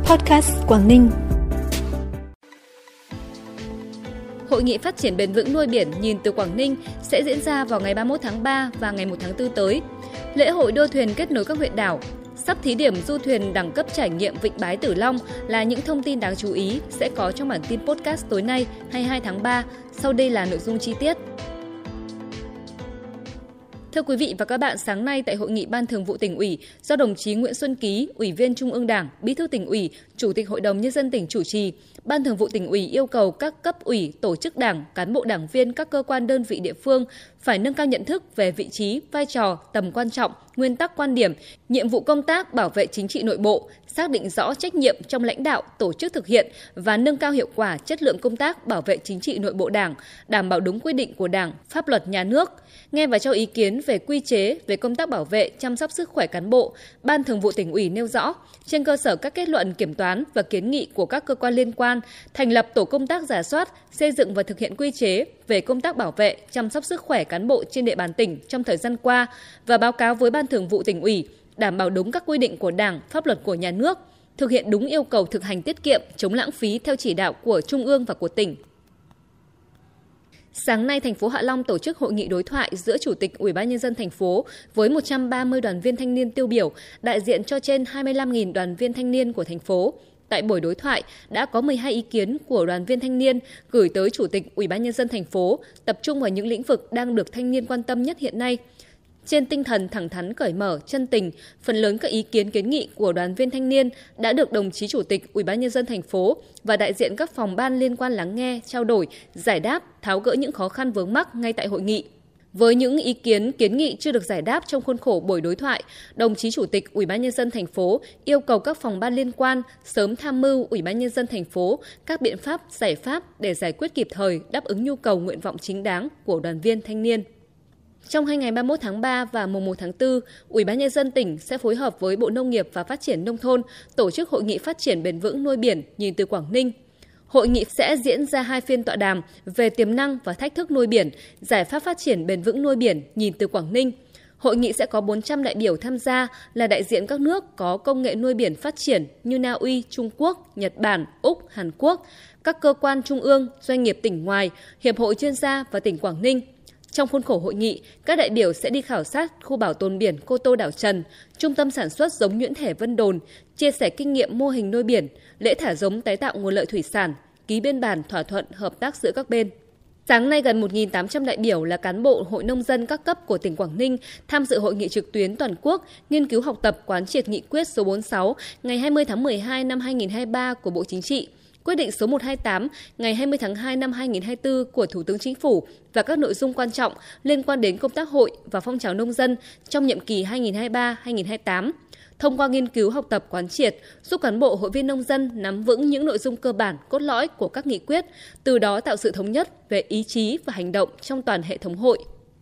Podcast Quảng Ninh. Hội nghị phát triển bền vững nuôi biển nhìn từ Quảng Ninh sẽ diễn ra vào ngày 31 tháng 3 và ngày 1 tháng 4 tới. Lễ hội đua thuyền kết nối các huyện đảo, sắp thí điểm du thuyền đẳng cấp trải nghiệm Vịnh Bái Tử Long là những thông tin đáng chú ý sẽ có trong bản tin podcast tối nay 22 tháng 3. Sau đây là nội dung chi tiết. Thưa quý vị và các bạn, sáng nay tại Hội nghị Ban Thường vụ Tỉnh ủy do đồng chí Nguyễn Xuân Ký, Ủy viên Trung ương Đảng, Bí thư Tỉnh ủy, Chủ tịch Hội đồng Nhân dân tỉnh chủ trì, Ban Thường vụ Tỉnh ủy yêu cầu các cấp ủy, tổ chức đảng, cán bộ đảng viên các cơ quan đơn vị địa phương phải nâng cao nhận thức về vị trí, vai trò, tầm quan trọng, nguyên tắc quan điểm, nhiệm vụ công tác bảo vệ chính trị nội bộ, xác định rõ trách nhiệm trong lãnh đạo, tổ chức thực hiện và nâng cao hiệu quả chất lượng công tác bảo vệ chính trị nội bộ Đảng, đảm bảo đúng quy định của Đảng, pháp luật nhà nước. Nghe và cho ý kiến về quy chế về công tác bảo vệ, chăm sóc sức khỏe cán bộ, Ban Thường vụ Tỉnh ủy nêu rõ, trên cơ sở các kết luận kiểm toán và kiến nghị của các cơ quan liên quan, thành lập tổ công tác rà soát, xây dựng và thực hiện quy chế về công tác bảo vệ, chăm sóc sức khỏe cán bộ trên địa bàn tỉnh trong thời gian qua và báo cáo với Ban Thường vụ Tỉnh ủy, đảm bảo đúng các quy định của Đảng, pháp luật của nhà nước, thực hiện đúng yêu cầu thực hành tiết kiệm, chống lãng phí theo chỉ đạo của Trung ương và của tỉnh. Sáng nay, thành phố Hạ Long tổ chức hội nghị đối thoại giữa Chủ tịch Ủy ban Nhân dân thành phố với 130 đoàn viên thanh niên tiêu biểu, đại diện cho trên 25.000 đoàn viên thanh niên của thành phố. Tại buổi đối thoại, đã có 12 ý kiến của đoàn viên thanh niên gửi tới Chủ tịch Ủy ban Nhân dân thành phố, tập trung vào những lĩnh vực đang được thanh niên quan tâm nhất hiện nay. Trên tinh thần thẳng thắn, cởi mở, chân tình, phần lớn các ý kiến kiến nghị của đoàn viên thanh niên đã được đồng chí Chủ tịch Ủy ban Nhân dân thành phố và đại diện các phòng ban liên quan lắng nghe, trao đổi, giải đáp, tháo gỡ những khó khăn vướng mắc ngay tại hội nghị. Với những ý kiến kiến nghị chưa được giải đáp trong khuôn khổ buổi đối thoại, đồng chí Chủ tịch Ủy ban Nhân dân thành phố yêu cầu các phòng ban liên quan sớm tham mưu Ủy ban Nhân dân thành phố các biện pháp, giải pháp để giải quyết kịp thời, đáp ứng nhu cầu nguyện vọng chính đáng của đoàn viên thanh niên. Trong 2 ngày 31 tháng 3 và mùng 1 tháng 4, Ủy ban Nhân dân tỉnh sẽ phối hợp với Bộ Nông nghiệp và Phát triển Nông thôn tổ chức Hội nghị phát triển bền vững nuôi biển nhìn từ Quảng Ninh. Hội nghị sẽ diễn ra 2 phiên tọa đàm về tiềm năng và thách thức nuôi biển, giải pháp phát triển bền vững nuôi biển nhìn từ Quảng Ninh. Hội nghị sẽ có 400 đại biểu tham gia là đại diện các nước có công nghệ nuôi biển phát triển như Na Uy, Trung Quốc, Nhật Bản, Úc, Hàn Quốc, các cơ quan trung ương, doanh nghiệp tỉnh ngoài, hiệp hội chuyên gia và tỉnh Quảng Ninh. Trong khuôn khổ hội nghị, các đại biểu sẽ đi khảo sát khu bảo tồn biển Cô Tô Đảo Trần, trung tâm sản xuất giống nhuyễn thể Vân Đồn, chia sẻ kinh nghiệm mô hình nuôi biển, lễ thả giống tái tạo nguồn lợi thủy sản, ký biên bản thỏa thuận hợp tác giữa các bên. Sáng nay, gần 1.800 đại biểu là cán bộ Hội Nông dân các cấp của tỉnh Quảng Ninh tham dự hội nghị trực tuyến toàn quốc nghiên cứu học tập quán triệt nghị quyết số 46 ngày 20 tháng 12 năm 2023 của Bộ Chính trị, quyết định số 128 ngày 20 tháng 2 năm 2024 của Thủ tướng Chính phủ và các nội dung quan trọng liên quan đến công tác hội và phong trào nông dân trong nhiệm kỳ 2023-2028. Thông qua nghiên cứu học tập quán triệt, giúp cán bộ hội viên nông dân nắm vững những nội dung cơ bản cốt lõi của các nghị quyết, từ đó tạo sự thống nhất về ý chí và hành động trong toàn hệ thống hội.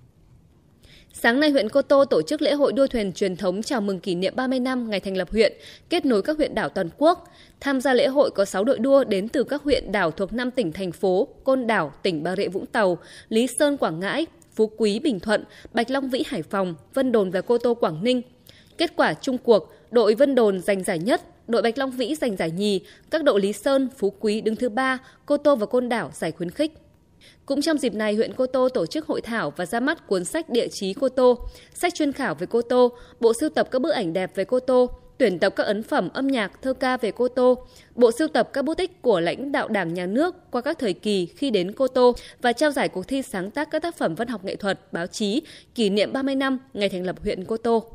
Sáng nay, huyện Cô Tô tổ chức lễ hội đua thuyền truyền thống chào mừng kỷ niệm 30 năm ngày thành lập huyện, kết nối các huyện đảo toàn quốc. Tham gia lễ hội có 6 đội đua đến từ các huyện đảo thuộc 5 tỉnh thành phố: Côn Đảo, tỉnh Bà Rịa Vũng Tàu, Lý Sơn, Quảng Ngãi, Phú Quý, Bình Thuận, Bạch Long Vĩ, Hải Phòng, Vân Đồn và Cô Tô, Quảng Ninh. Kết quả chung cuộc, đội Vân Đồn giành giải nhất, đội Bạch Long Vĩ giành giải nhì, các đội Lý Sơn, Phú Quý đứng thứ 3, Cô Tô và Côn Đảo giải khuyến khích. Cũng trong dịp này, huyện Cô Tô tổ chức hội thảo và ra mắt cuốn sách Địa chí Cô Tô, sách chuyên khảo về Cô Tô, bộ sưu tập các bức ảnh đẹp về Cô Tô, tuyển tập các ấn phẩm âm nhạc, thơ ca về Cô Tô, bộ sưu tập các bút tích của lãnh đạo Đảng, Nhà nước qua các thời kỳ khi đến Cô Tô và trao giải cuộc thi sáng tác các tác phẩm văn học nghệ thuật, báo chí kỷ niệm 30 năm ngày thành lập huyện Cô Tô.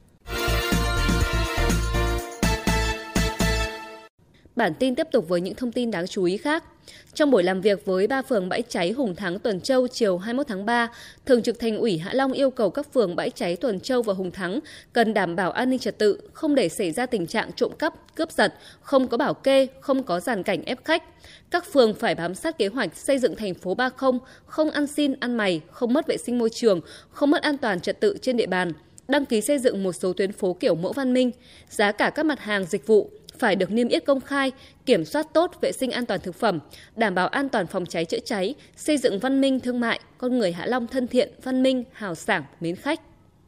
Bản tin tiếp tục với những thông tin đáng chú ý khác. Trong buổi làm việc với 3 phường Bãi Cháy, Hùng Thắng, Tuần Châu chiều 21 tháng 3, Thường trực Thành ủy Hạ Long yêu cầu các phường Bãi Cháy, Tuần Châu và Hùng Thắng cần đảm bảo an ninh trật tự, không để xảy ra tình trạng trộm cắp, cướp giật, không có bảo kê, không có dàn cảnh ép khách. Các phường phải bám sát kế hoạch xây dựng thành phố 30, không ăn xin, ăn mày, không mất vệ sinh môi trường, không mất an toàn trật tự trên địa bàn. Đăng ký xây dựng một số tuyến phố kiểu mẫu văn minh, giá cả các mặt hàng dịch vụ phải được niêm yết công khai, kiểm soát tốt vệ sinh an toàn thực phẩm, đảm bảo an toàn phòng cháy chữa cháy, xây dựng văn minh thương mại, con người Hạ Long thân thiện, văn minh, hào sảng, mến khách.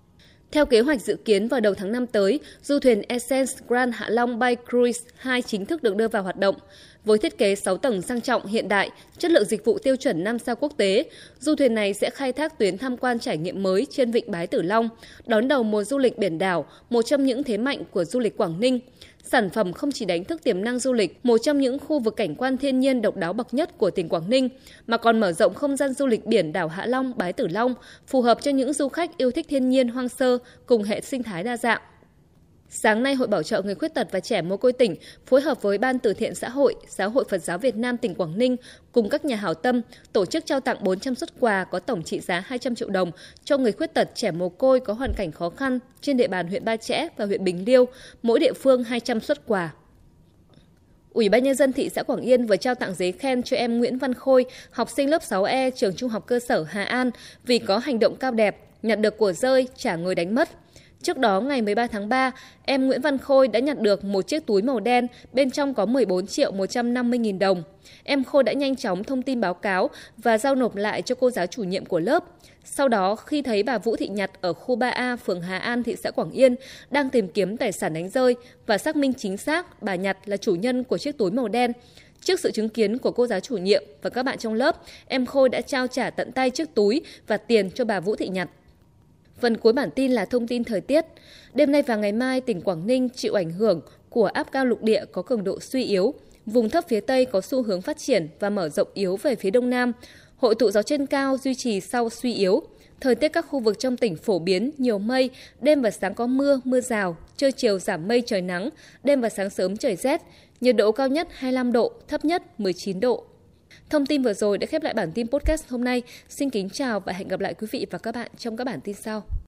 Theo kế hoạch dự kiến vào đầu tháng 5 tới, du thuyền Essence Grand Hạ Long Bay Cruise 2 chính thức được đưa vào hoạt động. Với thiết kế 6 tầng sang trọng hiện đại, chất lượng dịch vụ tiêu chuẩn 5 sao quốc tế, du thuyền này sẽ khai thác tuyến tham quan trải nghiệm mới trên vịnh Bái Tử Long, đón đầu mùa du lịch biển đảo, một trong những thế mạnh của du lịch Quảng Ninh. Sản phẩm không chỉ đánh thức tiềm năng du lịch, một trong những khu vực cảnh quan thiên nhiên độc đáo bậc nhất của tỉnh Quảng Ninh, mà còn mở rộng không gian du lịch biển đảo Hạ Long, Bái Tử Long, phù hợp cho những du khách yêu thích thiên nhiên hoang sơ cùng hệ sinh thái đa dạng. Sáng nay, Hội Bảo trợ Người Khuyết tật và Trẻ Mồ côi tỉnh phối hợp với Ban Từ thiện Xã hội, Giáo hội Phật giáo Việt Nam tỉnh Quảng Ninh cùng các nhà hảo tâm tổ chức trao tặng 400 suất quà có tổng trị giá 200 triệu đồng cho người khuyết tật trẻ mồ côi có hoàn cảnh khó khăn trên địa bàn huyện Ba Chẽ và huyện Bình Liêu, mỗi địa phương 200 suất quà. Ủy ban Nhân dân thị xã Quảng Yên vừa trao tặng giấy khen cho em Nguyễn Văn Khôi, học sinh lớp 6E trường Trung học cơ sở Hà An vì có hành động cao đẹp, nhặt được của rơi, trả người đánh mất. Trước đó, ngày 13 tháng 3, em Nguyễn Văn Khôi đã nhặt được một chiếc túi màu đen, bên trong có 14.150.000 đồng. Em Khôi đã nhanh chóng thông tin báo cáo và giao nộp lại cho cô giáo chủ nhiệm của lớp. Sau đó, khi thấy bà Vũ Thị Nhặt ở khu 3A, phường Hà An, thị xã Quảng Yên đang tìm kiếm tài sản đánh rơi và xác minh chính xác bà Nhặt là chủ nhân của chiếc túi màu đen. Trước sự chứng kiến của cô giáo chủ nhiệm và các bạn trong lớp, em Khôi đã trao trả tận tay chiếc túi và tiền cho bà Vũ Thị Nhặt. Phần cuối bản tin là thông tin thời tiết. Đêm nay và ngày mai, tỉnh Quảng Ninh chịu ảnh hưởng của áp cao lục địa có cường độ suy yếu. Vùng thấp phía Tây có xu hướng phát triển và mở rộng yếu về phía Đông Nam. Hội tụ gió trên cao duy trì sau suy yếu. Thời tiết các khu vực trong tỉnh phổ biến nhiều mây, đêm và sáng có mưa, mưa rào, trưa chiều giảm mây trời nắng, đêm và sáng sớm trời rét. Nhiệt độ cao nhất 25 độ, thấp nhất 19 độ. Thông tin vừa rồi đã khép lại bản tin podcast hôm nay. Xin kính chào và hẹn gặp lại quý vị và các bạn trong các bản tin sau.